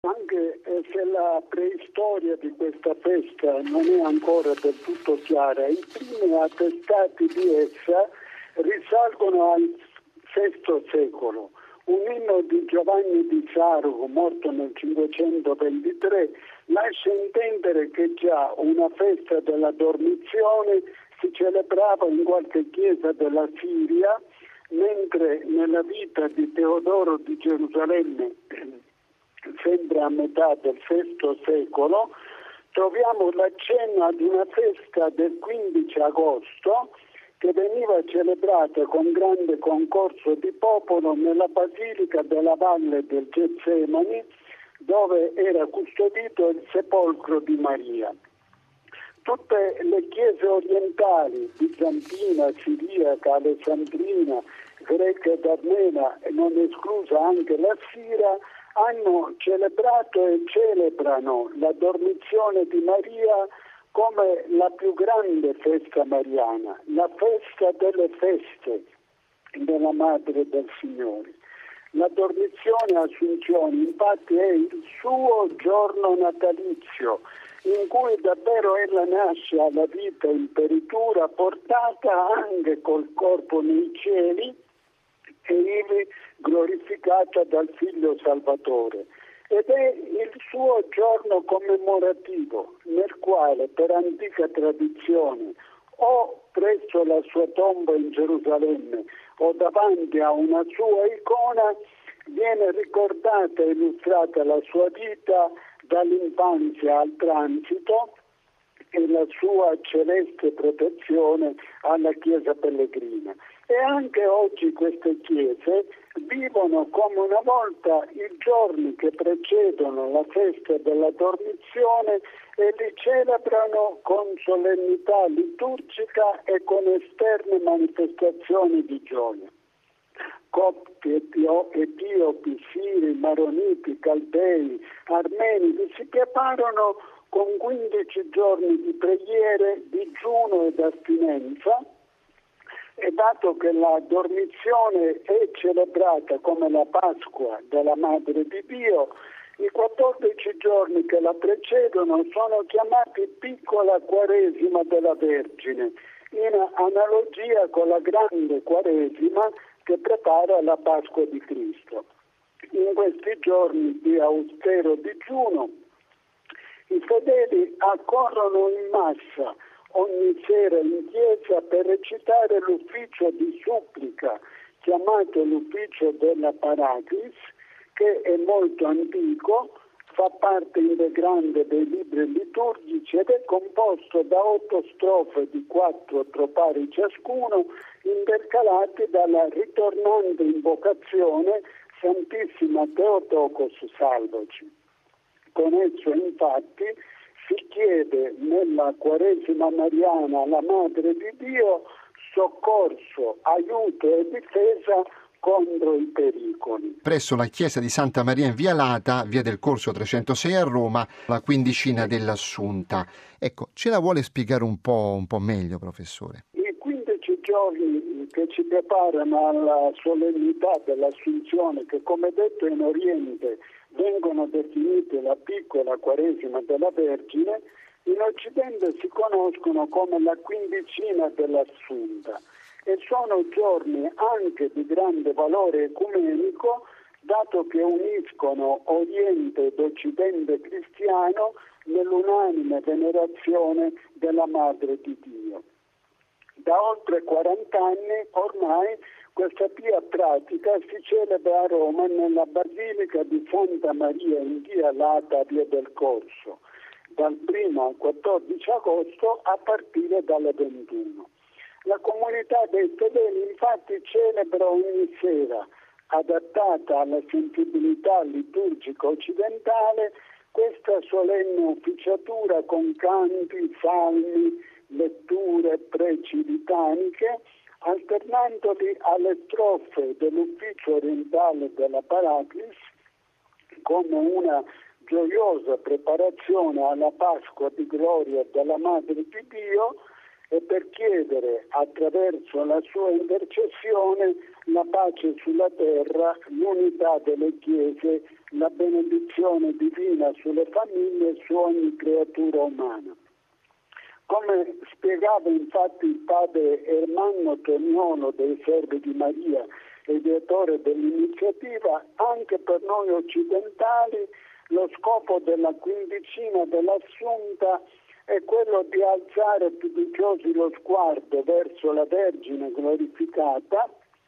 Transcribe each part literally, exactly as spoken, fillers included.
Anche se la preistoria di questa festa non è ancora del tutto chiara, i primi attestati di essa risalgono al sesto secolo. Un inno di Giovanni di Sargo, morto nel cinquecentoventitré, lascia intendere che già una festa della Dormizione si celebrava in qualche chiesa della Siria, mentre nella vita di Teodoro di Gerusalemme, sempre a metà del sesto secolo, troviamo l'accenno ad una festa del quindici agosto che veniva celebrata con grande concorso di popolo nella Basilica della Valle del Getsemani, dove era custodito il sepolcro di Maria. Tutte le chiese orientali, bizantina, siriaca, alessandrina, greca ed armena, e non esclusa anche la Siria, hanno celebrato e celebrano la Dormizione di Maria come la più grande festa mariana, la festa delle feste della Madre del Signore. La Dormizione Assunzione infatti è il suo giorno natalizio, in cui davvero ella nasce alla vita in peritura, portata anche col corpo nei cieli e ivi glorificata dal Figlio Salvatore. Ed è il suo giorno commemorativo, nel quale, per antica tradizione, o presso la sua tomba in Gerusalemme o davanti a una sua icona, viene ricordata e illustrata la sua vita dall'infanzia al transito e la sua celeste protezione alla Chiesa pellegrina. E anche oggi queste chiese vivono come una volta i giorni che precedono la festa della Dormizione e li celebrano con solennità liturgica e con esterne manifestazioni di gioia. Copti, etio, etiopi, siri, maroniti, caldei, armeni si preparano con quindici giorni di preghiere, digiuno ed astinenza. E dato che la Dormizione è celebrata come la Pasqua della Madre di Dio, i quattordici giorni che la precedono sono chiamati piccola Quaresima della Vergine, in analogia con la grande Quaresima che prepara la Pasqua di Cristo. In questi giorni di austero digiuno, i fedeli accorrono in massa ogni sera in chiesa per recitare l'ufficio di supplica, chiamato l'ufficio della Paraclis, che è molto antico, fa parte integrante dei libri liturgici ed è composto da otto strofe di quattro tropari ciascuno, intercalati dalla ritornante invocazione Santissima Theotokos salvaci. Con esso infatti si chiede nella Quaresima mariana alla Madre di Dio soccorso, aiuto e difesa contro i pericoli. Presso la chiesa di Santa Maria in Via Lata, via del Corso trecentosei a Roma, la quindicina dell'Assunta. Ecco, ce la vuole spiegare un po', un po' meglio, professore? I quindici giorni che ci preparano alla solennità dell'Assunzione, che come detto in Oriente vengono definite la piccola Quaresima della Vergine, in Occidente si conoscono come la quindicina dell'Assunta e sono giorni anche di grande valore ecumenico, dato che uniscono Oriente ed Occidente cristiano nell'unanime venerazione della Madre di Dio. Da oltre quaranta anni ormai questa pia pratica si celebra a Roma nella Basilica di Santa Maria in Via Lata, via del Corso, dal primo al quattordici agosto a partire dalle ventuno. La comunità dei fedeli infatti celebra ogni sera, adattata alla sensibilità liturgica occidentale, questa solenne ufficiatura con canti, salmi, letture, preci litaniche, alternandoli alle strofe dell'ufficio orientale della Paraclis come una gioiosa preparazione alla Pasqua di gloria della Madre di Dio e per chiedere attraverso la sua intercessione la pace sulla terra, l'unità delle chiese, la benedizione divina sulle famiglie e su ogni creatura umana. Come spiegava infatti il padre Ermanno Toniolo dei Servi di Maria, ideatore dell'iniziativa, anche per noi occidentali lo scopo della quindicina dell'Assunta è quello di alzare fiduciosi lo sguardo verso la Vergine glorificata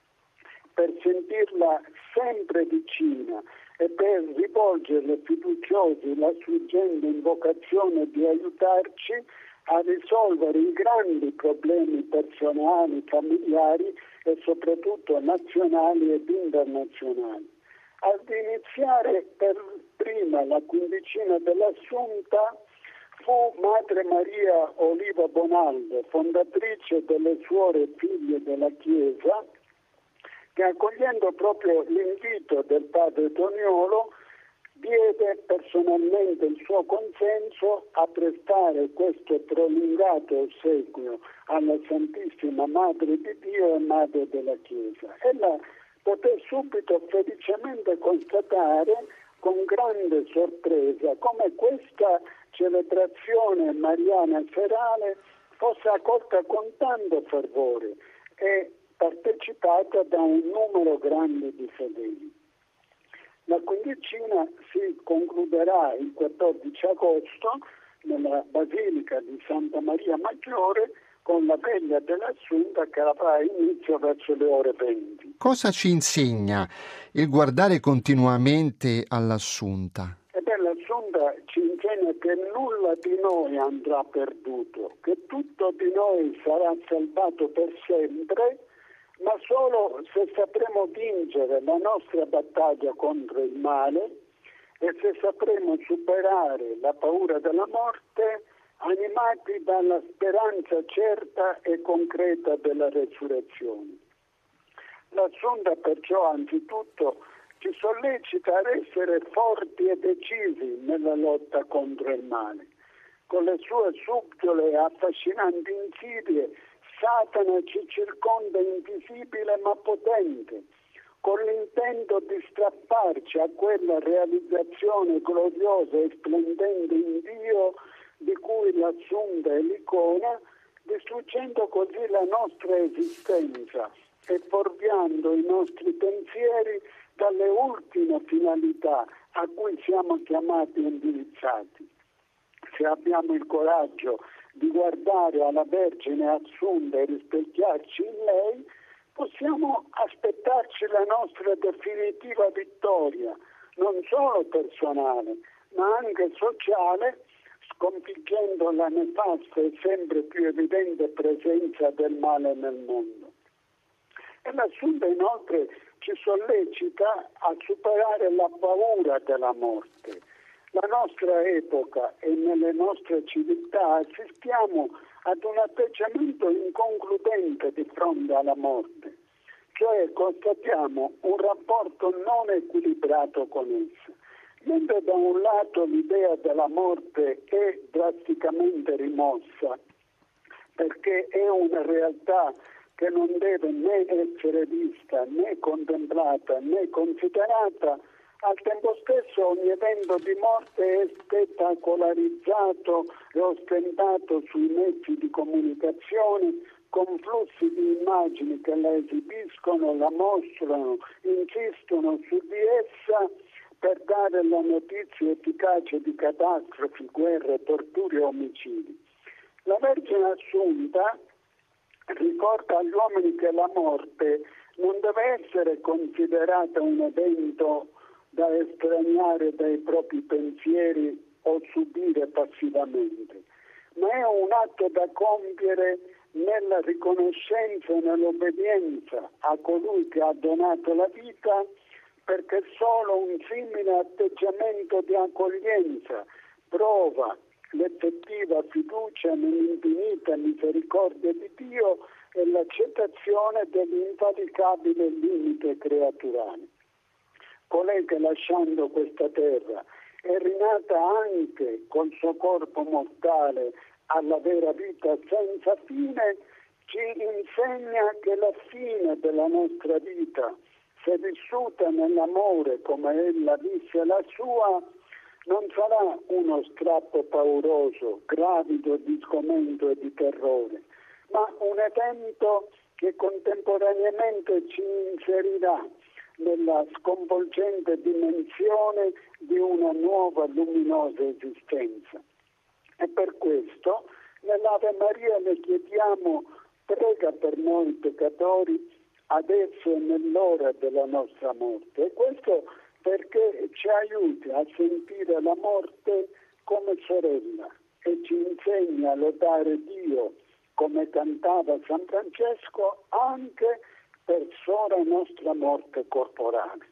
per sentirla sempre vicina e per rivolgerle fiduciosi la sfuggente invocazione di aiutarci a risolvere i grandi problemi personali, familiari e soprattutto nazionali ed internazionali. Ad iniziare per prima la quindicina dell'Assunta fu Madre Maria Oliva Bonaldo, fondatrice delle Suore Figlie della Chiesa, che accogliendo proprio l'invito del padre Toniolo diede personalmente il suo consenso a prestare questo prolungato ossequio alla Santissima Madre di Dio e Madre della Chiesa. Ella poté subito felicemente constatare con grande sorpresa come questa celebrazione mariana serale fosse accolta con tanto fervore e partecipata da un numero grande di fedeli. La quindicina si concluderà il quattordici agosto nella Basilica di Santa Maria Maggiore con la veglia dell'Assunta che avrà inizio verso le ore venti. Cosa ci insegna il guardare continuamente all'Assunta? Ebbene, l'Assunta ci insegna che nulla di noi andrà perduto, che tutto di noi sarà salvato per sempre, ma solo se sapremo vincere la nostra battaglia contro il male e se sapremo superare la paura della morte, animati dalla speranza certa e concreta della resurrezione. L'Assunta perciò anzitutto ci sollecita ad essere forti e decisi nella lotta contro il male. Con le sue subdole e affascinanti insidie Satana ci circonda invisibile ma potente, con l'intento di strapparci a quella realizzazione gloriosa e splendente in Dio di cui l'Assunta è l'icona, distruggendo così la nostra esistenza e fuorviando i nostri pensieri dalle ultime finalità a cui siamo chiamati e indirizzati. Se abbiamo il coraggio di guardare alla Vergine Assunta e rispecchiarci in lei, possiamo aspettarci la nostra definitiva vittoria, non solo personale, ma anche sociale, sconfiggendo la nefasta e sempre più evidente presenza del male nel mondo. E l'Assunta inoltre ci sollecita a superare la paura della morte. La nostra epoca e nelle nostre civiltà assistiamo ad un atteggiamento inconcludente di fronte alla morte, cioè constatiamo un rapporto non equilibrato con essa. Mentre da un lato l'idea della morte è drasticamente rimossa, perché è una realtà che non deve né essere vista, né contemplata, né considerata, al tempo stesso ogni evento di morte è spettacolarizzato e ostentato sui mezzi di comunicazione con flussi di immagini che la esibiscono, la mostrano, insistono su di essa per dare la notizia efficace di catastrofi, guerre, torture e omicidi. La Vergine Assunta ricorda agli uomini che la morte non deve essere considerata un evento da estraniare dai propri pensieri o subire passivamente, ma è un atto da compiere nella riconoscenza e nell'obbedienza a colui che ha donato la vita, perché solo un simile atteggiamento di accoglienza prova l'effettiva fiducia nell'infinita misericordia di Dio e l'accettazione dell'invalicabile limite creaturale. Colei che lasciando questa terra è rinata anche col suo corpo mortale alla vera vita senza fine, ci insegna che la fine della nostra vita, se vissuta nell'amore come ella visse la sua, non sarà uno strappo pauroso, gravido di sgomento e di terrore, ma un evento che contemporaneamente ci inserirà nella sconvolgente dimensione di una nuova luminosa esistenza. E per questo nell'Ave Maria le chiediamo: prega per noi peccatori, adesso e nell'ora della nostra morte. E questo perché ci aiuti a sentire la morte come sorella e ci insegna a lodare Dio, come cantava San Francesco, anche per sola nostra morte corporale.